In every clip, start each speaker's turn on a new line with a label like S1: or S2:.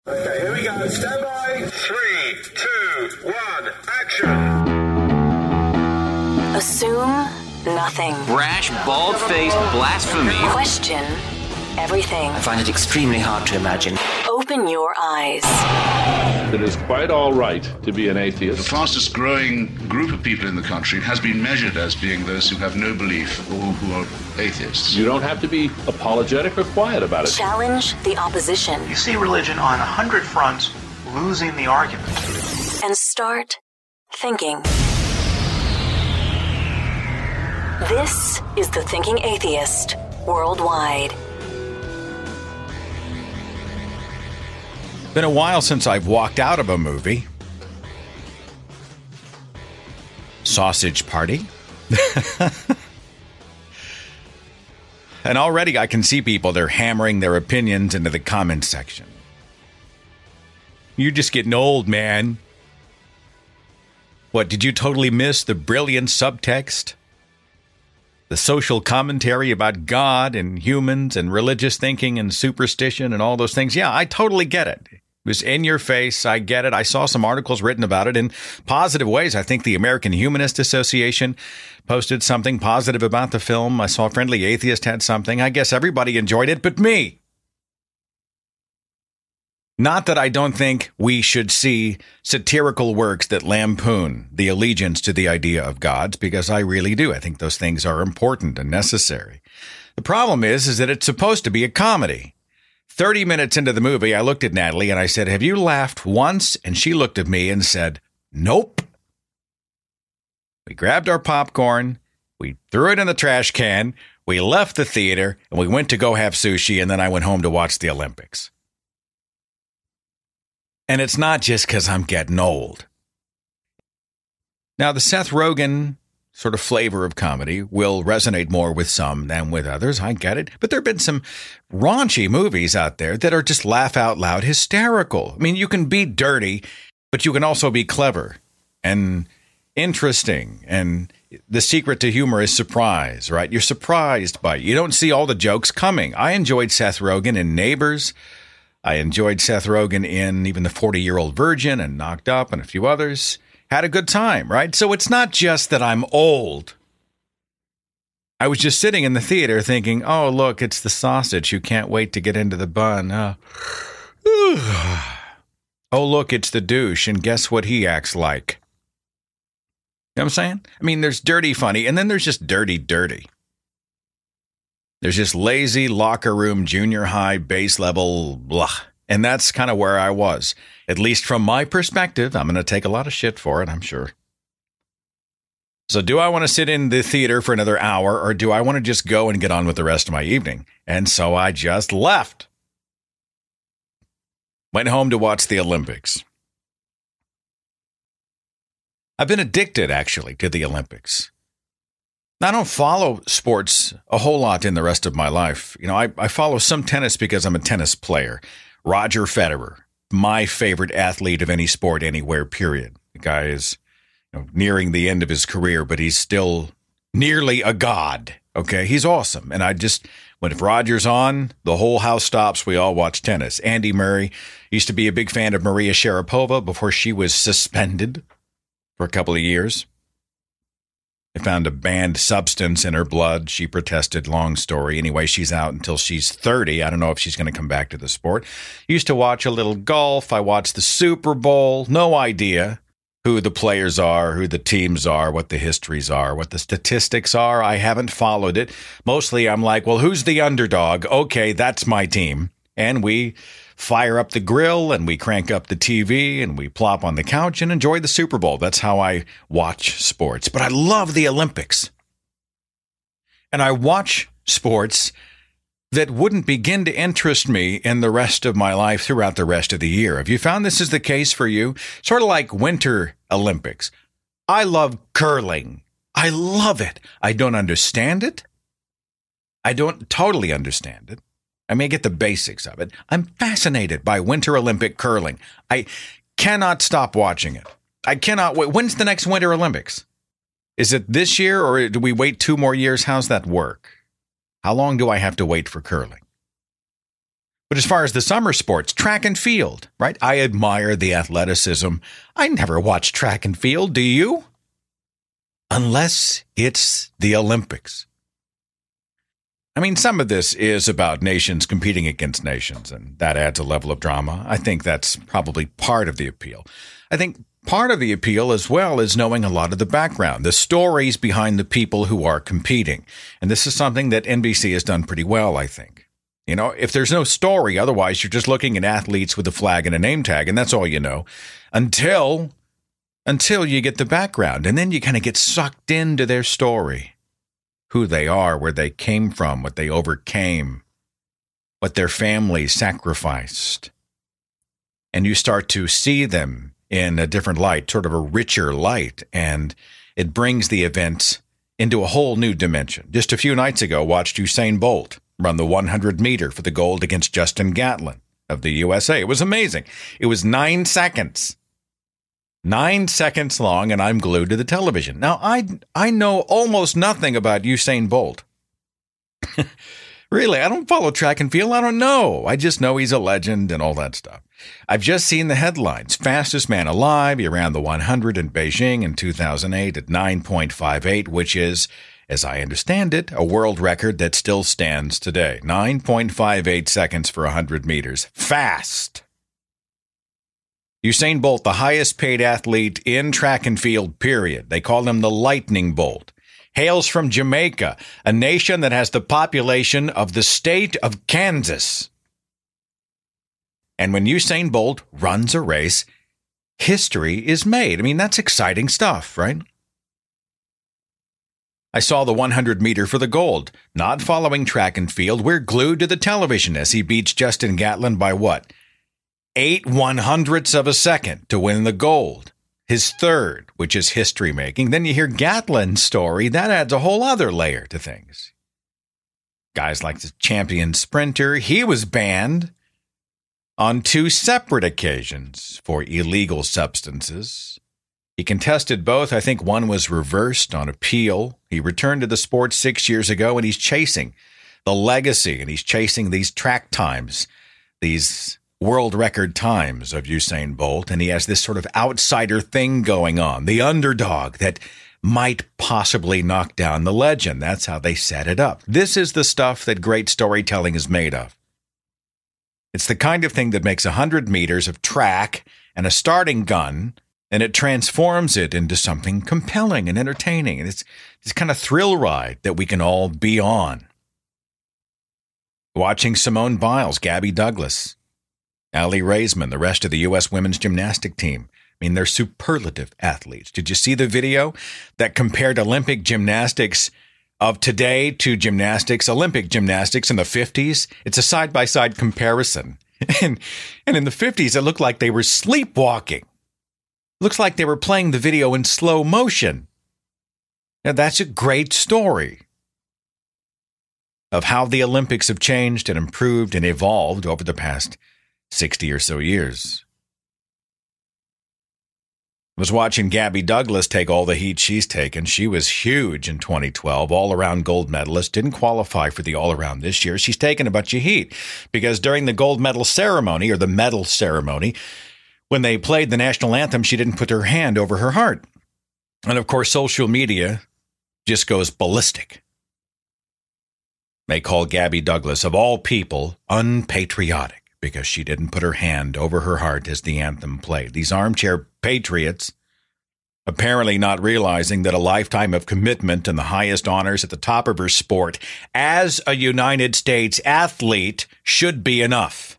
S1: Okay, here we go. Stand by. 3, 2, 1, action.
S2: Assume nothing.
S3: Brash, bald-faced blasphemy.
S2: Question everything.
S3: I find it extremely hard to imagine.
S2: Open your eyes.
S4: It is quite all right to be an atheist.
S5: The fastest growing group of people in the country has been measured as being those who have no belief or who are atheists.
S4: You don't have to be apologetic or quiet about it.
S2: Challenge the opposition.
S6: You see religion on 100 fronts losing the argument.
S2: And start thinking. This is The Thinking Atheist Worldwide.
S7: Been a while since I've walked out of a movie. Sausage Party. And already I can see people, they're hammering their opinions into the comment section. You're just getting old, man. What, did you totally miss the brilliant subtext? The social commentary about God and humans and religious thinking and superstition and all those things. Yeah, I totally get it. It was in your face. I get it. I saw some articles written about it in positive ways. I think the American Humanist Association posted something positive about the film. I saw Friendly Atheist had something. I guess everybody enjoyed it but me. Not that I don't think we should see satirical works that lampoon the allegiance to the idea of gods, because I really do. I think those things are important and necessary. The problem is that it's supposed to be a comedy. 30 minutes into the movie, I looked at Natalie and I said, "Have you laughed once?" And she looked at me and said, "Nope." We grabbed our popcorn, we threw it in the trash can, we left the theater, and we went to go have sushi, and then I went home to watch the Olympics. And it's not just because I'm getting old. Now, the Seth Rogen sort of flavor of comedy will resonate more with some than with others. I get it. But there have been some raunchy movies out there that are just laugh out loud hysterical. I mean, you can be dirty, but you can also be clever and interesting. And the secret to humor is surprise, right? You're surprised by it. You don't see all the jokes coming. I enjoyed Seth Rogen in Neighbors. I enjoyed Seth Rogen in even The 40-Year-Old Virgin and Knocked Up and a few others. Had a good time, right? So it's not just that I'm old. I was just sitting in the theater thinking, oh, look, it's the sausage who can't wait to get into the bun. Oh, look, it's the douche, and guess what he acts like? You know what I'm saying? I mean, there's dirty funny, and then there's just dirty dirty. There's just lazy locker room, junior high, base level, blah. And that's kind of where I was. At least from my perspective. I'm going to take a lot of shit for it, I'm sure. So do I want to sit in the theater for another hour, or do I want to just go and get on with the rest of my evening? And so I just left. Went home to watch the Olympics. I've been addicted, actually, to the Olympics. I don't follow sports a whole lot in the rest of my life. You know, I follow some tennis because I'm a tennis player. Roger Federer, my favorite athlete of any sport anywhere, period. The guy is nearing the end of his career, but he's still nearly a god. Okay, he's awesome. And if Roger's on, the whole house stops. We all watch tennis. Andy Murray used to be a big fan of Maria Sharapova before she was suspended for a couple of years. They found a banned substance in her blood. She protested. Long story. Anyway, she's out until she's 30. I don't know if she's going to come back to the sport. Used to watch a little golf. I watched the Super Bowl. No idea who the players are, who the teams are, what the histories are, what the statistics are. I haven't followed it. Mostly I'm like, well, who's the underdog? Okay, that's my team. And we fire up the grill and we crank up the TV and we plop on the couch and enjoy the Super Bowl. That's how I watch sports. But I love the Olympics. And I watch sports that wouldn't begin to interest me in the rest of my life throughout the rest of the year. Have you found this is the case for you? Sort of like Winter Olympics. I love curling. I love it. I don't understand it. I don't totally understand it. I may get the basics of it. I'm fascinated by Winter Olympic curling. I cannot stop watching it. I cannot wait. When's the next Winter Olympics? Is it this year or do we wait 2 more years? How's that work? How long do I have to wait for curling? But as far as the summer sports, track and field, right? I admire the athleticism. I never watch track and field, do you? Unless it's the Olympics. I mean, some of this is about nations competing against nations, and that adds a level of drama. I think that's probably part of the appeal. I think part of the appeal as well is knowing a lot of the background, the stories behind the people who are competing. And this is something that NBC has done pretty well, I think. You know, if there's no story, otherwise you're just looking at athletes with a flag and a name tag, and that's all you know, until you get the background. And then you kind of get sucked into their story, who they are, where they came from, what they overcame, what their families sacrificed. And you start to see them in a different light, sort of a richer light, and it brings the event into a whole new dimension. Just a few nights ago, watched Usain Bolt run the 100 meter for the gold against Justin Gatlin of the USA. It was amazing. It was 9 seconds. 9 seconds long, and I'm glued to the television. Now, I know almost nothing about Usain Bolt. Really, I don't follow track and field. I don't know. I just know he's a legend and all that stuff. I've just seen the headlines. Fastest man alive. He ran the 100 in Beijing in 2008 at 9.58, which is, as I understand it, a world record that still stands today. 9.58 seconds for 100 meters. Fast. Usain Bolt, the highest paid athlete in track and field, period. They call him the Lightning Bolt. Hails from Jamaica, a nation that has the population of the state of Kansas. And when Usain Bolt runs a race, history is made. I mean, that's exciting stuff, right? I saw the 100 meter for the gold. Not following track and field, we're glued to the television as he beats Justin Gatlin by what? 0.08 of a second to win the gold. His third, which is history making. Then you hear Gatlin's story. That adds a whole other layer to things. Guys like the champion sprinter, he was banned on 2 separate occasions for illegal substances. He contested both. I think one was reversed on appeal. He returned to the sport 6 years ago, and he's chasing the legacy, and he's chasing these track times, these world record times of Usain Bolt, and he has this sort of outsider thing going on, the underdog that might possibly knock down the legend. That's how they set it up. This is the stuff that great storytelling is made of. It's the kind of thing that makes 100 meters of track and a starting gun, and it transforms it into something compelling and entertaining. And it's this kind of thrill ride that we can all be on. Watching Simone Biles, Gabby Douglas, Aly Raisman, the rest of the U.S. women's gymnastic team. I mean, they're superlative athletes. Did you see the video that compared Olympic gymnastics of today to Olympic gymnastics in the 50s? It's a side-by-side comparison. And in the 50s, it looked like they were sleepwalking. Looks like they were playing the video in slow motion. Now, that's a great story of how the Olympics have changed and improved and evolved over the past 60 or so years. I was watching Gabby Douglas take all the heat she's taken. She was huge in 2012, all-around gold medalist, didn't qualify for the all-around this year. She's taken a bunch of heat because during the gold medal ceremony, or the medal ceremony, when they played the national anthem, she didn't put her hand over her heart. And of course, social media just goes ballistic. They call Gabby Douglas, of all people, unpatriotic, because she didn't put her hand over her heart as the anthem played. These armchair patriots, apparently not realizing that a lifetime of commitment and the highest honors at the top of her sport as a United States athlete should be enough.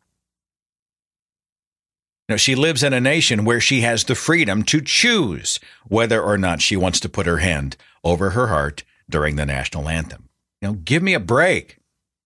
S7: Now, she lives in a nation where she has the freedom to choose whether or not she wants to put her hand over her heart during the national anthem. You know, give me a break.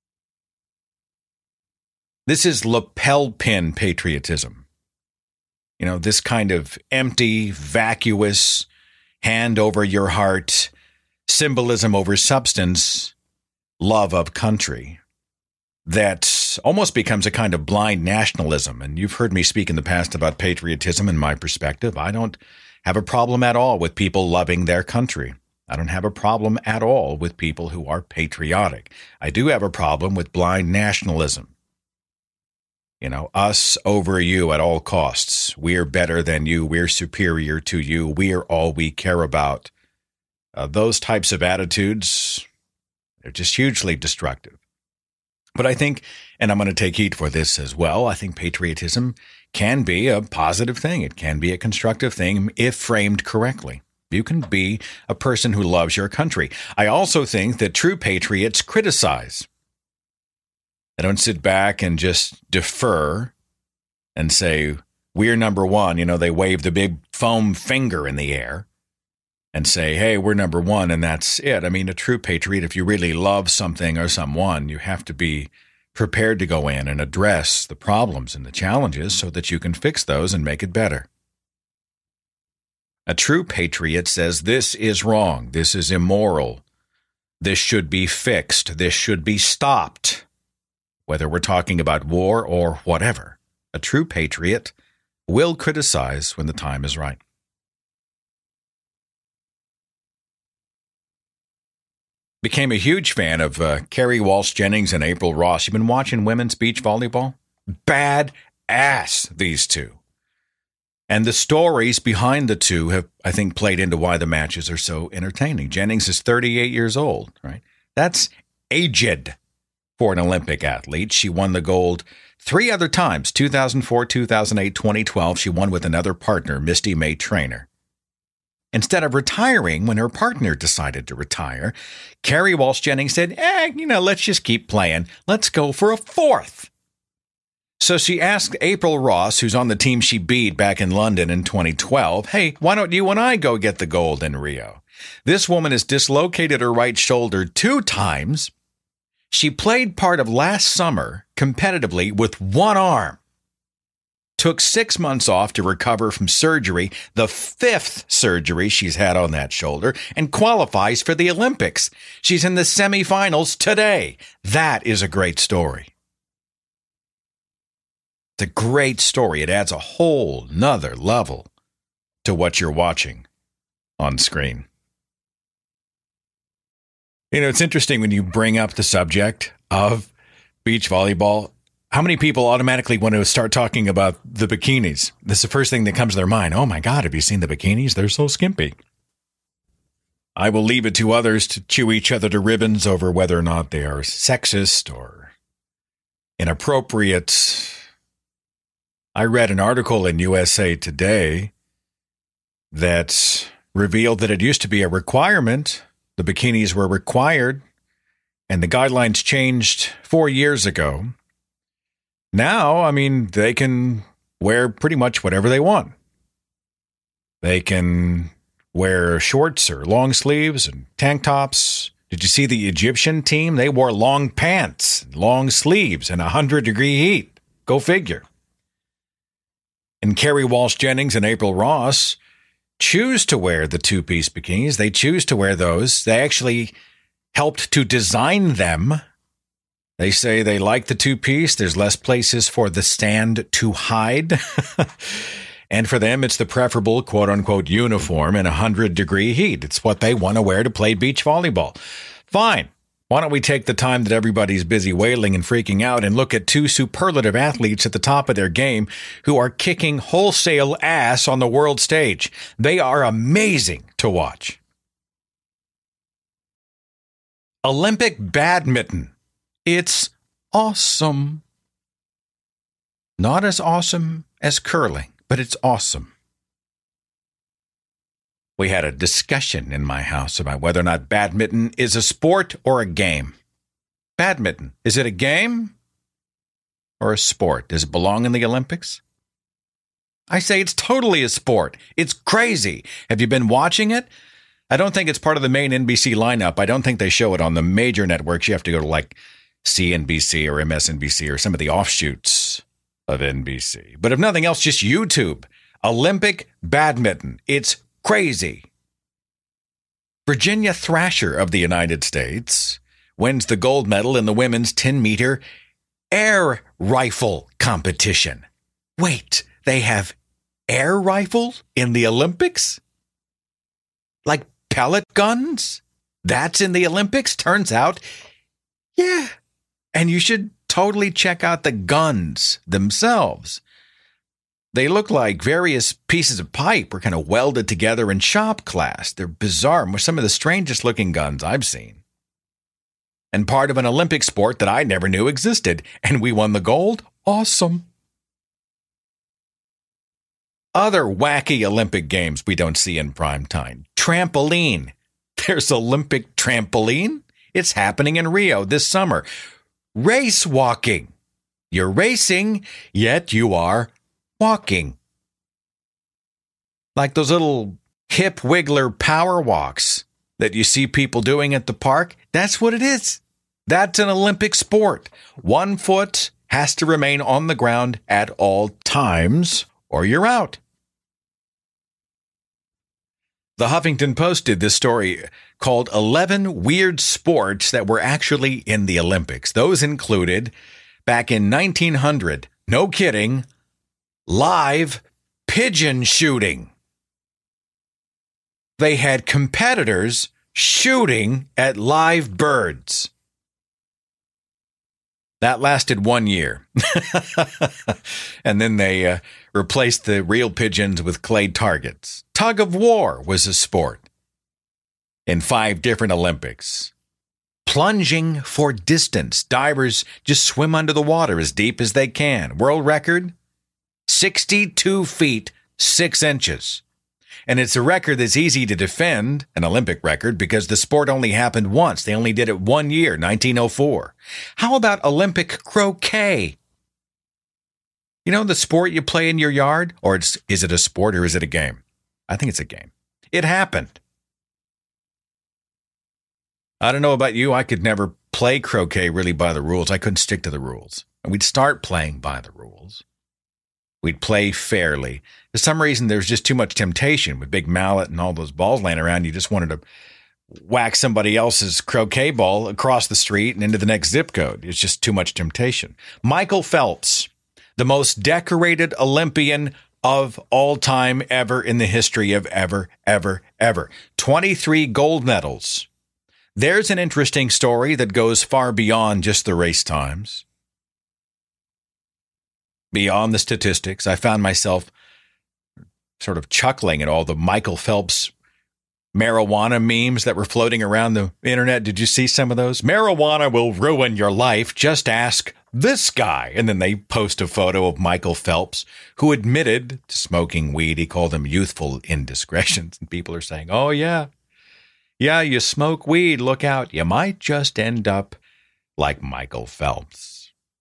S7: This is lapel pin patriotism. You know, this kind of empty, vacuous, hand over your heart, symbolism over substance, love of country that almost becomes a kind of blind nationalism. And you've heard me speak in the past about patriotism and my perspective. I don't have a problem at all with people loving their country. I don't have a problem at all with people who are patriotic. I do have a problem with blind nationalism. Us over you at all costs. We're better than you. We're superior to you. We're all we care about. Those types of attitudes, they're just hugely destructive. But I think, and I'm going to take heat for this as well, I think patriotism can be a positive thing. It can be a constructive thing if framed correctly. You can be a person who loves your country. I also think that true patriots criticize. They don't sit back and just defer and say, we're number one. They wave the big foam finger in the air and say, hey, we're number one, and that's it. I mean, a true patriot, if you really love something or someone, you have to be prepared to go in and address the problems and the challenges so that you can fix those and make it better. A true patriot says this is wrong, this is immoral, this should be fixed, this should be stopped. Whether we're talking about war or whatever, a true patriot will criticize when the time is right. Became a huge fan of Kerri Walsh Jennings and April Ross. You've been watching women's beach volleyball? Bad ass, these two. And the stories behind the two have, I think, played into why the matches are so entertaining. Jennings is 38 years old, right? That's aged for an Olympic athlete. She won the gold 3 other times, 2004, 2008, 2012. She won with another partner, Misty May Traynor. Instead of retiring when her partner decided to retire, Kerri Walsh Jennings said, let's just keep playing. Let's go for a 4th. So she asked April Ross, who's on the team she beat back in London in 2012, hey, why don't you and I go get the gold in Rio? This woman has dislocated her right shoulder 2 times. She played part of last summer competitively with one arm. Took 6 months off to recover from surgery, the 5th surgery she's had on that shoulder, and qualifies for the Olympics. She's in the semifinals today. That is a great story. It's a great story. It adds a whole nother level to what you're watching on screen. It's interesting when you bring up the subject of beach volleyball, how many people automatically want to start talking about the bikinis? This is the first thing that comes to their mind. Oh my God, have you seen the bikinis? They're so skimpy. I will leave it to others to chew each other to ribbons over whether or not they are sexist or inappropriate. I read an article in USA Today that revealed that it used to be a requirement. The bikinis were required, and the guidelines changed 4 years ago. Now, they can wear pretty much whatever they want. They can wear shorts or long sleeves and tank tops. Did you see the Egyptian team? They wore long pants, long sleeves, and 100-degree heat. Go figure. And Kerri Walsh Jennings and April Ross choose to wear the 2-piece bikinis. They choose to wear those. They actually helped to design them. They say they like the 2-piece. There's less places for the stand to hide. And for them, it's the preferable quote-unquote uniform in 100-degree heat. It's what they want to wear to play beach volleyball. Fine. Why don't we take the time that everybody's busy wailing and freaking out and look at 2 superlative athletes at the top of their game who are kicking wholesale ass on the world stage. They are amazing to watch. Olympic badminton. It's awesome. Not as awesome as curling, but it's awesome. We had a discussion in my house about whether or not badminton is a sport or a game. Badminton, is it a game or a sport? Does it belong in the Olympics? I say it's totally a sport. It's crazy. Have you been watching it? I don't think it's part of the main NBC lineup. I don't think they show it on the major networks. You have to go to like CNBC or MSNBC or some of the offshoots of NBC. But if nothing else, just YouTube. Olympic badminton. It's crazy. Virginia Thrasher of the United States wins the gold medal in the women's 10-meter air rifle competition. Wait, they have air rifles in the Olympics? Like pellet guns? That's in the Olympics? Turns out, yeah, And you should totally check out the guns themselves. They look like various pieces of pipe were kind of welded together in shop class. They're bizarre, some of the strangest looking guns I've seen. And part of an Olympic sport that I never knew existed. And we won the gold? Awesome. Other wacky Olympic games we don't see in prime time. Trampoline. There's Olympic trampoline. It's happening in Rio this summer. Race walking. You're racing, yet you are walking. Like those little hip wiggler power walks that you see people doing at the park. That's what it is. That's an Olympic sport. One foot has to remain on the ground at all times, or you're out. The Huffington Post did this story called 11 Weird Sports That Were Actually in the Olympics. Those included, back in 1900, no kidding, live pigeon shooting. They had competitors shooting at live birds. That lasted 1 year. And then they replaced the real pigeons with clay targets. Tug of war was a sport in 5 different Olympics. Plunging for distance. Divers just swim under the water as deep as they can. World record, 62 feet, 6 inches. And it's a record that's easy to defend, an Olympic record, because the sport only happened once. They only did it 1 year, 1904. How about Olympic croquet? You know, the sport you play in your yard? Or is it a sport or is it a game? I think it's a game. It happened. I don't know about you. I could never play croquet really by the rules. I couldn't stick to the rules. And we'd start playing by the rules. We'd play fairly. For some reason, there was just too much temptation with big mallet and all those balls laying around. You just wanted to whack somebody else's croquet ball across the street and into the next zip code. It's just too much temptation. Michael Phelps, the most decorated Olympian of all time ever in the history of ever. 23 gold medals. There's an interesting story that goes far beyond just the race times. Beyond the statistics, I found myself sort of chuckling at all the Michael Phelps marijuana memes that were floating around the internet. Did you see some of those? Marijuana will ruin your life. Just ask this guy. And then they post a photo of Michael Phelps, who admitted to smoking weed. He called them youthful indiscretions. And people are saying, oh, yeah, you smoke weed. Look out. You might just end up like Michael Phelps.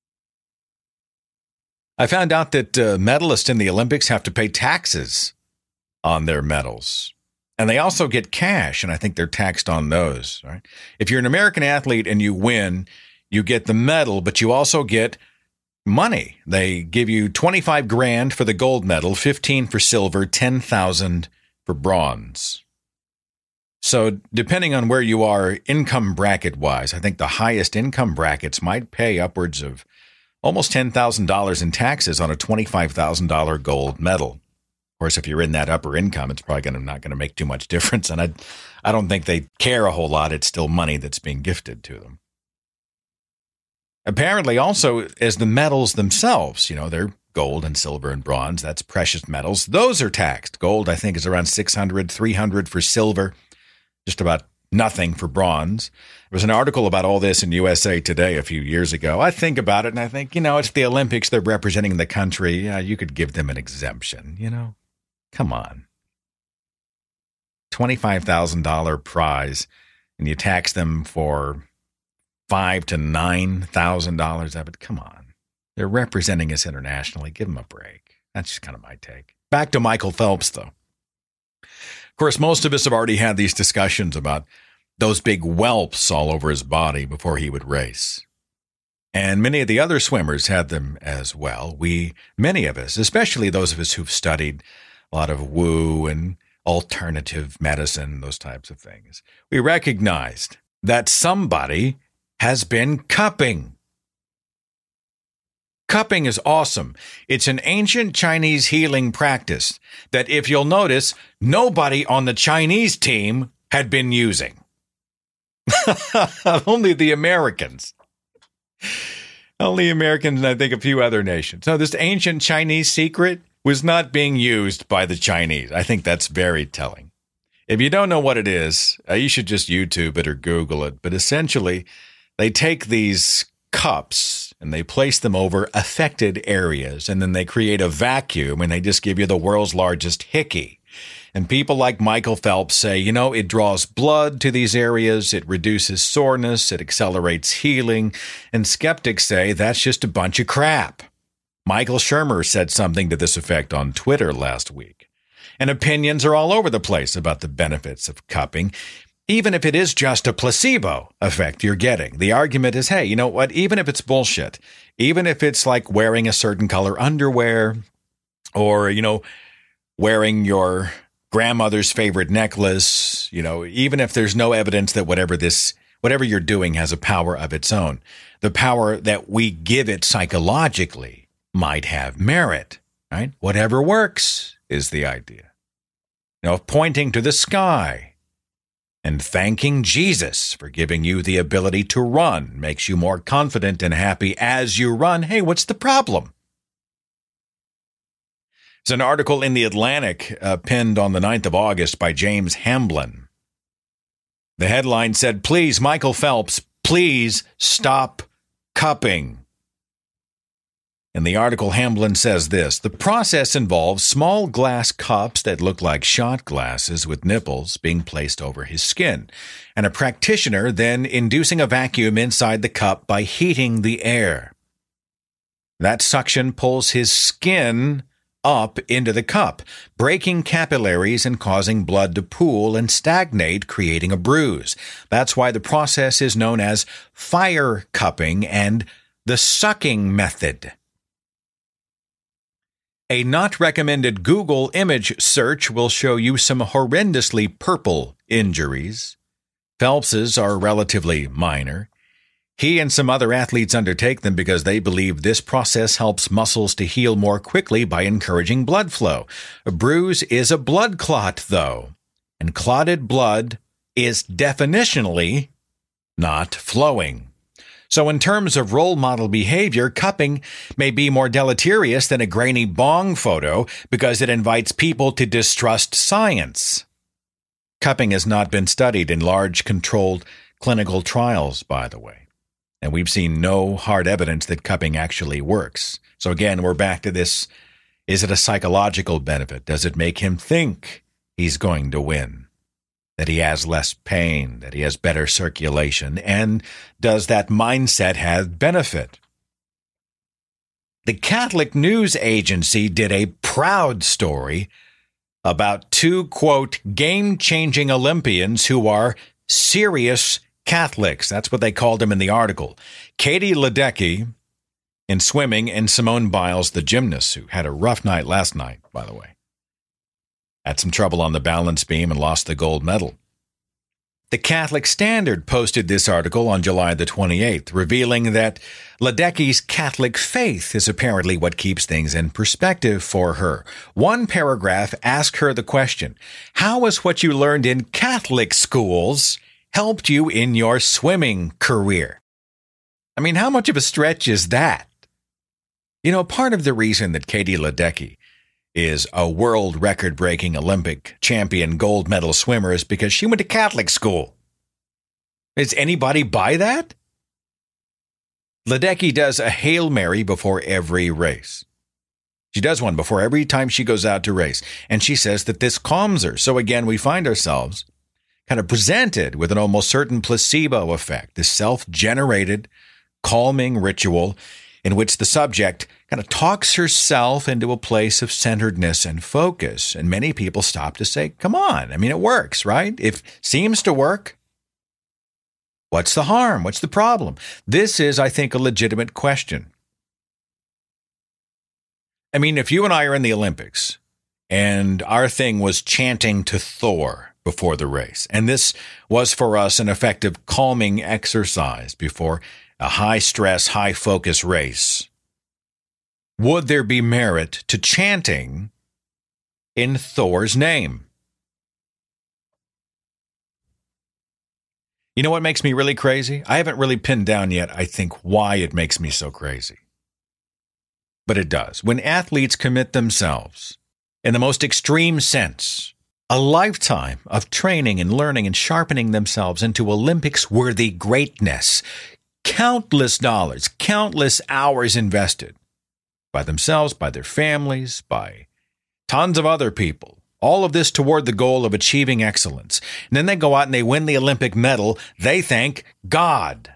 S7: I found out that medalists in the Olympics have to pay taxes on their medals. And they also get cash, and I think they're taxed on those. Right? If you're an American athlete and you win, you get the medal, but you also get money. They give you $25,000 for the gold medal, $15,000 for silver, $10,000 for bronze. So depending on where you are income bracket-wise, I think the highest income brackets might pay upwards of almost $10,000 in taxes on a $25,000 gold medal. Of course, if you're in that upper income, it's probably not going to make too much difference. And I don't think they care a whole lot. It's still money that's being gifted to them. Apparently, also, as the medals themselves, they're gold and silver and bronze. That's precious metals. Those are taxed. Gold, I think, is around $600, $300 for silver, just about nothing for bronze. There was an article about all this in USA Today a few years ago. I think about it and I think, it's the Olympics. They're representing the country. Yeah, you could give them an exemption, Come on. $25,000 prize and you tax them for $5,000 to $9,000 of it. Come on. They're representing us internationally. Give them a break. That's just kind of my take. Back to Michael Phelps, though. Of course, most of us have already had these discussions about those big whelps all over his body before he would race. And many of the other swimmers had them as well. Many of us, especially those of us who've studied a lot of woo and alternative medicine, those types of things, we recognized that somebody has been cupping. Cupping is awesome. It's an ancient Chinese healing practice that, if you'll notice, nobody on the Chinese team had been using. Only the Americans. Only Americans and I think a few other nations. So this ancient Chinese secret was not being used by the Chinese. I think that's very telling. If you don't know what it is, you should just YouTube it or Google it. But essentially, they take these cups and they place them over affected areas, and then they create a vacuum and they just give you the world's largest hickey. And people like Michael Phelps say, it draws blood to these areas, it reduces soreness, it accelerates healing, and skeptics say that's just a bunch of crap. Michael Shermer said something to this effect on Twitter last week. And opinions are all over the place about the benefits of cupping, even if it is just a placebo effect you're getting. The argument is, hey, you know what? Even if it's bullshit, even if it's like wearing a certain color underwear or, wearing your grandmother's favorite necklace, even if there's no evidence that whatever you're doing has a power of its own, the power that we give it psychologically might have merit, right? Whatever works is the idea. Pointing to the sky and thanking Jesus for giving you the ability to run makes you more confident and happy as you run. Hey, what's the problem? It's an article in The Atlantic pinned on the 9th of August by James Hamblin. The headline said, "Please, Michael Phelps, please stop cupping." In the article, Hamblin says this: the process involves small glass cups that look like shot glasses with nipples being placed over his skin, and a practitioner then inducing a vacuum inside the cup by heating the air. That suction pulls his skin up into the cup, breaking capillaries and causing blood to pool and stagnate, creating a bruise. That's why the process is known as fire cupping and the sucking method. A not recommended Google image search will show you some horrendously purple injuries. Phelps's are relatively minor. He and some other athletes undertake them because they believe this process helps muscles to heal more quickly by encouraging blood flow. A bruise is a blood clot, though, and clotted blood is definitionally not flowing. So in terms of role model behavior, cupping may be more deleterious than a grainy bong photo because it invites people to distrust science. Cupping has not been studied in large controlled clinical trials, by the way. And we've seen no hard evidence that cupping actually works. So again, we're back to this. Is it a psychological benefit? Does it make him think he's going to win? That he has less pain? That he has better circulation? And does that mindset have benefit? The Catholic News Agency did a proud story about two, quote, game-changing Olympians who are serious Catholics. That's what they called him in the article. Katie Ledecky in swimming and Simone Biles, the gymnast, who had a rough night last night, by the way. Had some trouble on the balance beam and lost the gold medal. The Catholic Standard posted this article on July the 28th, revealing that Ledecky's Catholic faith is apparently what keeps things in perspective for her. One paragraph asked her the question, how has what you learned in Catholic schools helped you in your swimming career? I mean, how much of a stretch is that? Part of the reason that Katie Ledecky is a world record-breaking Olympic champion gold medal swimmer is because she went to Catholic school. Does anybody buy that? Ledecky does a Hail Mary before every race. She does one before every time she goes out to race. And she says that this calms her. So again, we find ourselves kind of presented with an almost certain placebo effect, this self-generated calming ritual in which the subject kind of talks herself into a place of centeredness and focus. And many people stop to say, come on, I mean, it works, right? It seems to work. What's the harm? What's the problem? This is, I think, a legitimate question. I mean, if you and I are in the Olympics and our thing was chanting to Thor before the race, and this was for us an effective calming exercise before a high-stress, high-focus race, would there be merit to chanting in Thor's name? You know what makes me really crazy? I haven't really pinned down yet, I think, why it makes me so crazy. But it does. When athletes commit themselves, in the most extreme sense, a lifetime of training and learning and sharpening themselves into Olympics-worthy greatness, countless dollars, countless hours invested by themselves, by their families, by tons of other people. All of this toward the goal of achieving excellence. And then they go out and they win the Olympic medal. They thank God.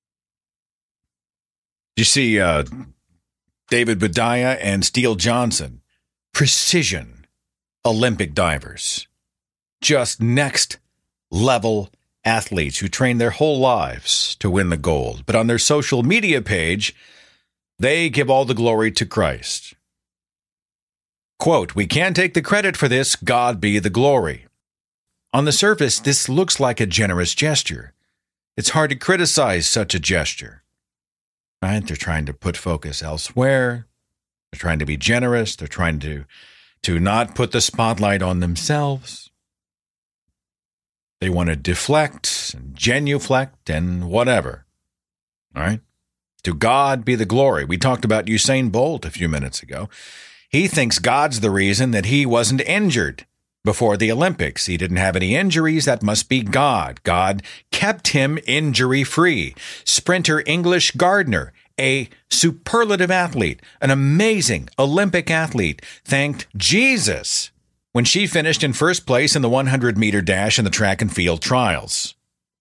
S7: You see David Budaya and Steele Johnson, precision Olympic divers. Just next level athletes who train their whole lives to win the gold. But on their social media page, they give all the glory to Christ. Quote, "We can't take the credit for this, God be the glory." On the surface, this looks like a generous gesture. It's hard to criticize such a gesture. Right? They're trying to put focus elsewhere. They're trying to be generous. They're trying to not put the spotlight on themselves. They want to deflect and genuflect and whatever. All right? To God be the glory. We talked about Usain Bolt a few minutes ago. He thinks God's the reason that he wasn't injured before the Olympics. He didn't have any injuries. That must be God. God kept him injury-free. Sprinter English Gardner, a superlative athlete, an amazing Olympic athlete, thanked Jesus when she finished in first place in the 100-meter dash in the track and field trials.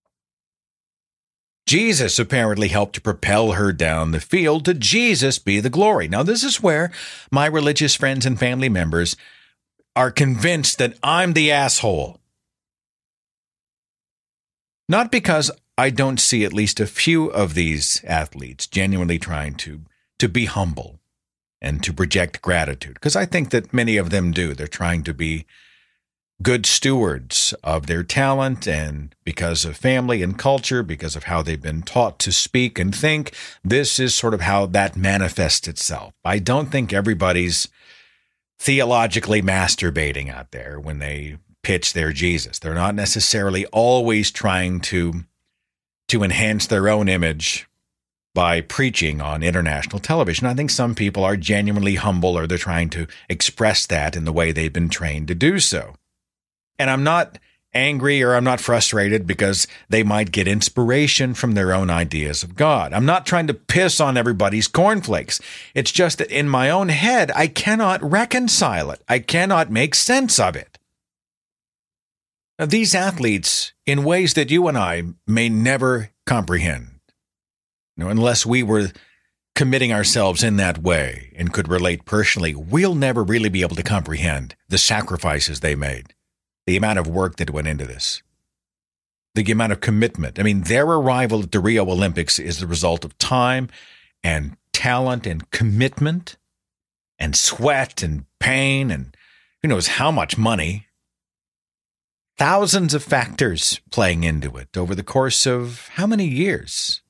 S7: Jesus apparently helped to propel her down the field. To Jesus be the glory. Now, this is where my religious friends and family members are convinced that I'm the asshole. Not because I don't see at least a few of these athletes genuinely trying to be humble and to project gratitude, because I think that many of them do. They're trying to be good stewards of their talent, and because of family and culture, because of how they've been taught to speak and think, this is sort of how that manifests itself. I don't think everybody's theologically masturbating out there when they pitch their Jesus. They're not necessarily always trying to enhance their own image by preaching on international television. I think some people are genuinely humble, or they're trying to express that in the way they've been trained to do so. And I'm not angry or I'm not frustrated because they might get inspiration from their own ideas of God. I'm not trying to piss on everybody's cornflakes. It's just that in my own head, I cannot reconcile it. I cannot make sense of it. Now, these athletes, in ways that you and I may never comprehend, unless we were committing ourselves in that way and could relate personally, we'll never really be able to comprehend the sacrifices they made. The amount of work that went into this, the amount of commitment. I mean, their arrival at the Rio Olympics is the result of time and talent and commitment and sweat and pain and who knows how much money. Thousands of factors playing into it over the course of how many years?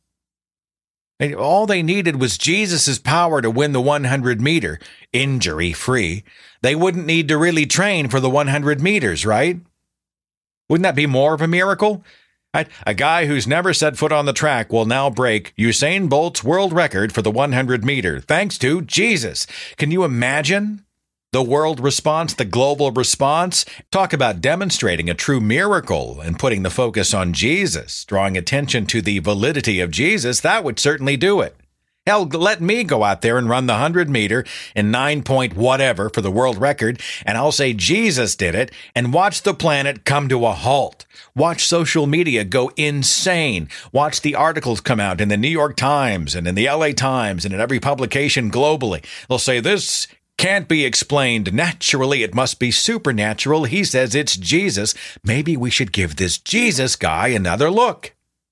S7: All they needed was Jesus' power to win the 100-meter, injury-free. They wouldn't need to really train for the 100 meters, right? Wouldn't that be more of a miracle? A guy who's never set foot on the track will now break Usain Bolt's world record for the 100-meter, thanks to Jesus. Can you imagine the world response, the global response? Talk about demonstrating a true miracle and putting the focus on Jesus, drawing attention to the validity of Jesus. That would certainly do it. Hell, let me go out there and run the 100-meter in 9 point whatever for the world record, and I'll say Jesus did it, and watch the planet come to a halt. Watch social media go insane. Watch the articles come out in the New York Times and in the LA Times and in every publication globally. They'll say, this can't be explained naturally. It must be supernatural. He says it's Jesus. Maybe we should give this Jesus guy another look.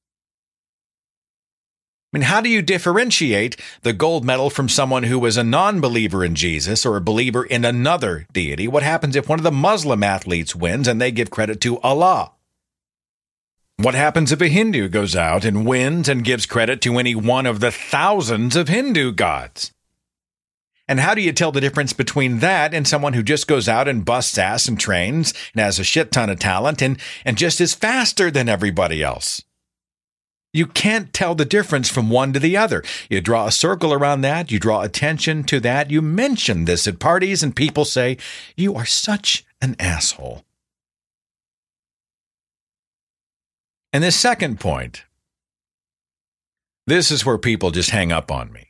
S7: I mean, how do you differentiate the gold medal from someone who was a non-believer in Jesus or a believer in another deity? What happens if one of the Muslim athletes wins and they give credit to Allah? What happens if a Hindu goes out and wins and gives credit to any one of the thousands of Hindu gods? And how do you tell the difference between that and someone who just goes out and busts ass and trains and has a shit ton of talent and just is faster than everybody else? You can't tell the difference from one to the other. You draw a circle around that. You draw attention to that. You mention this at parties and people say, you are such an asshole. And the second point, this is where people just hang up on me.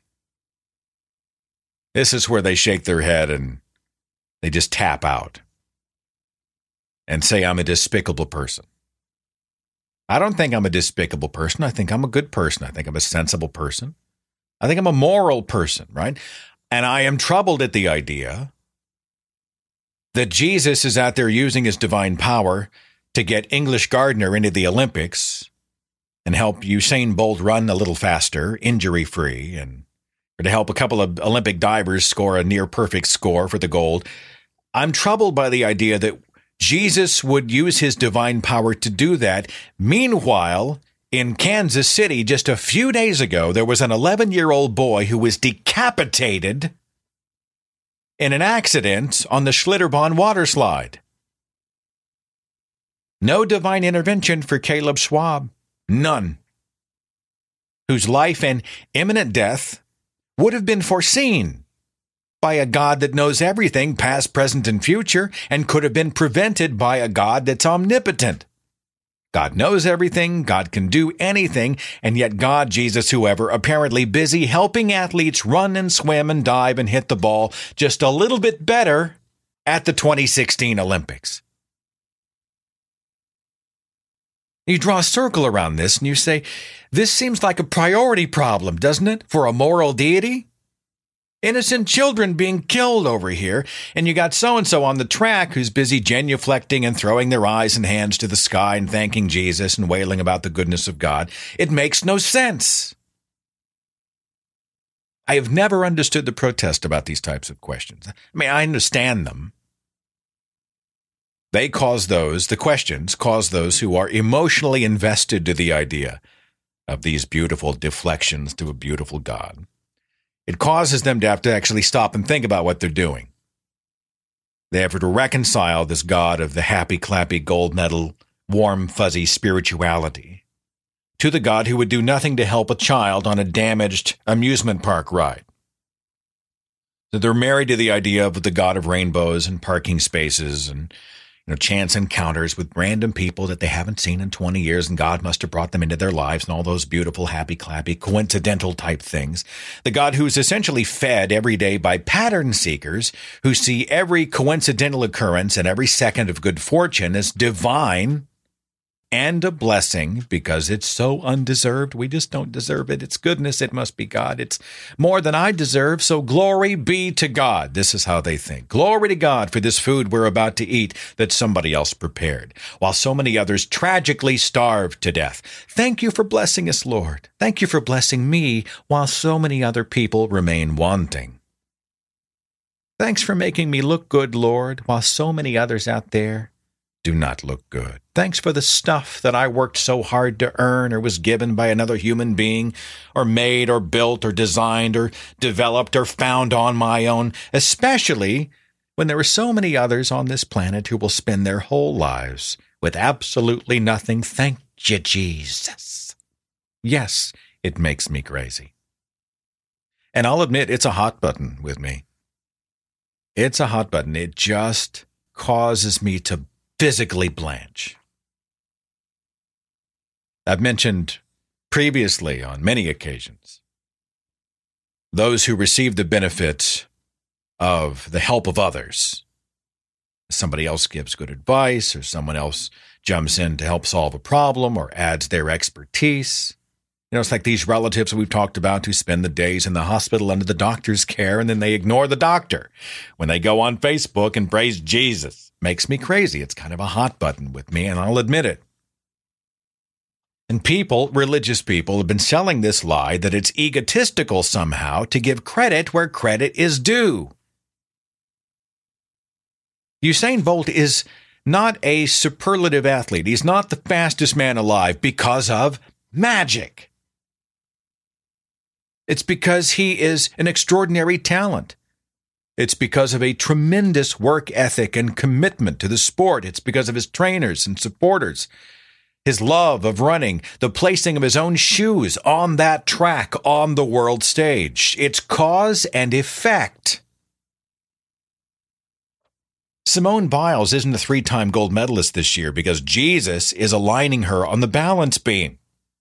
S7: This is where they shake their head and they just tap out and say I'm a despicable person. I don't think I'm a despicable person. I think I'm a good person. I think I'm a sensible person. I think I'm a moral person, right? And I am troubled at the idea that Jesus is out there using his divine power to get English Gardner into the Olympics and help Usain Bolt run a little faster, injury-free, and or to help a couple of Olympic divers score a near-perfect score for the gold. I'm troubled by the idea that Jesus would use his divine power to do that. Meanwhile, in Kansas City, just a few days ago, there was an 11-year-old boy who was decapitated in an accident on the Schlitterbahn water slide. No divine intervention for Caleb Schwab. None. Whose life and imminent death would have been foreseen by a God that knows everything, past, present, and future, and could have been prevented by a God that's omnipotent. God knows everything, God can do anything, and yet God, Jesus, whoever, apparently busy helping athletes run and swim and dive and hit the ball just a little bit better at the 2016 Olympics. You draw a circle around this and you say, this seems like a priority problem, doesn't it, for a moral deity? Innocent children being killed over here, and you got so-and-so on the track who's busy genuflecting and throwing their eyes and hands to the sky and thanking Jesus and wailing about the goodness of God. It makes no sense. I have never understood the protest about these types of questions. I mean, I understand them. The questions cause those who are emotionally invested to the idea of these beautiful deflections to a beautiful God. It causes them to have to actually stop and think about what they're doing. They have to reconcile this God of the happy, clappy, gold medal, warm, fuzzy spirituality to the God who would do nothing to help a child on a damaged amusement park ride. So they're married to the idea of the God of rainbows and parking spaces and chance encounters with random people that they haven't seen in 20 years, and God must have brought them into their lives and all those beautiful, happy, clappy, coincidental type things. The God who's essentially fed every day by pattern seekers who see every coincidental occurrence and every second of good fortune as divine and a blessing because it's so undeserved. We just don't deserve it. It's goodness. It must be God. It's more than I deserve. So glory be to God. This is how they think. Glory to God for this food we're about to eat that somebody else prepared, while so many others tragically starve to death. Thank you for blessing us, Lord. Thank you for blessing me while so many other people remain wanting. Thanks for making me look good, Lord, while so many others out there do not look good. Thanks for the stuff that I worked so hard to earn or was given by another human being or made or built or designed or developed or found on my own, especially when there are so many others on this planet who will spend their whole lives with absolutely nothing. Thank you, Jesus. Yes, it makes me crazy. And I'll admit it's a hot button with me. It's a hot button. It just causes me to physically blanch. I've mentioned previously on many occasions those who receive the benefit of the help of others. Somebody else gives good advice or someone else jumps in to help solve a problem or adds their expertise. It's like these relatives we've talked about who spend the days in the hospital under the doctor's care and then they ignore the doctor when they go on Facebook and praise Jesus. Makes me crazy. It's kind of a hot button with me, and I'll admit it. And religious people, have been selling this lie that it's egotistical somehow to give credit where credit is due. Usain Bolt is not a superlative athlete. He's not the fastest man alive because of magic. It's because he is an extraordinary talent. It's because of a tremendous work ethic and commitment to the sport. It's because of his trainers and supporters. his love of running, the placing of his own shoes on that track on the world stage. It's cause and effect. Simone Biles isn't a 3-time gold medalist this year because Jesus is aligning her on the balance beam.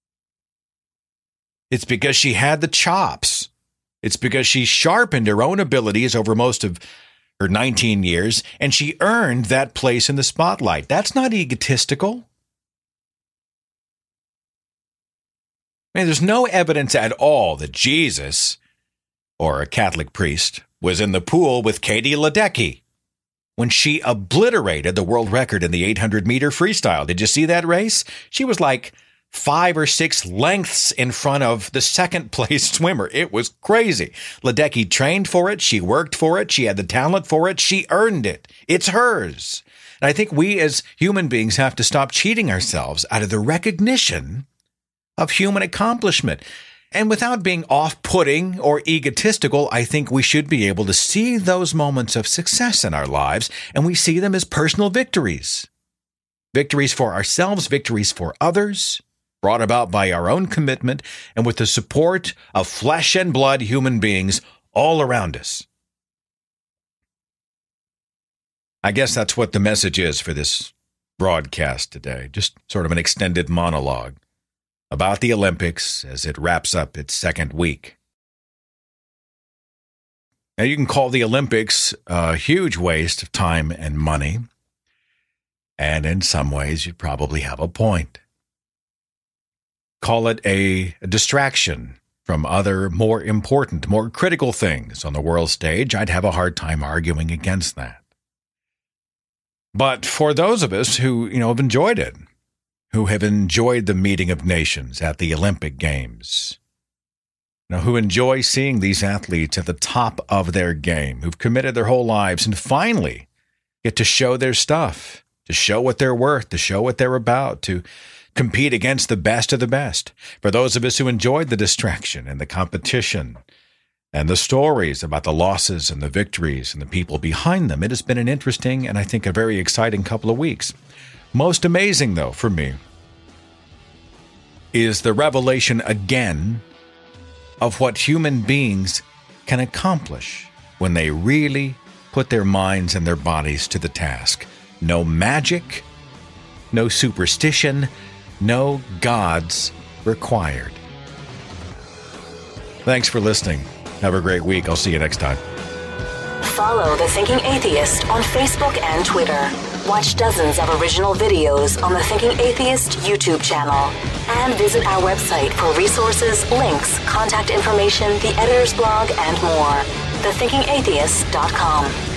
S7: It's because she had the chops. It's because she sharpened her own abilities over most of her 19 years, and she earned that place in the spotlight. That's not egotistical. I mean, there's no evidence at all that Jesus, or a Catholic priest, was in the pool with Katie Ledecky when she obliterated the world record in the 800-meter freestyle. Did you see that race? She was like 5 or 6 lengths in front of the second-place swimmer. It was crazy. Ledecky trained for it. She worked for it. She had the talent for it. She earned it. It's hers. And I think we as human beings have to stop cheating ourselves out of the recognition of human accomplishment. And without being off-putting or egotistical, I think we should be able to see those moments of success in our lives, and we see them as personal victories. Victories for ourselves, victories for others, brought about by our own commitment and with the support of flesh and blood human beings all around us. I guess that's what the message is for this broadcast today, just sort of an extended monologue about the Olympics as it wraps up its second week. Now, you can call the Olympics a huge waste of time and money, and in some ways, you probably have a point. Call it a distraction from other more important, more critical things on the world stage. I'd have a hard time arguing against that. But for those of us who, have enjoyed it, who have enjoyed the meeting of nations at the Olympic Games, who enjoy seeing these athletes at the top of their game, who've committed their whole lives and finally get to show their stuff, to show what they're worth, to show what they're about, to compete against the best of the best. For those of us who enjoyed the distraction and the competition and the stories about the losses and the victories and the people behind them, it has been an interesting and I think a very exciting couple of weeks. Most amazing, though, for me, is the revelation again of what human beings can accomplish when they really put their minds and their bodies to the task. No magic, no superstition, no gods required. Thanks for listening. Have a great week. I'll see you next time.
S2: Follow The Thinking Atheist on Facebook and Twitter. Watch dozens of original videos on the Thinking Atheist YouTube channel. And visit our website for resources, links, contact information, the editor's blog, and more. thethinkingatheist.com.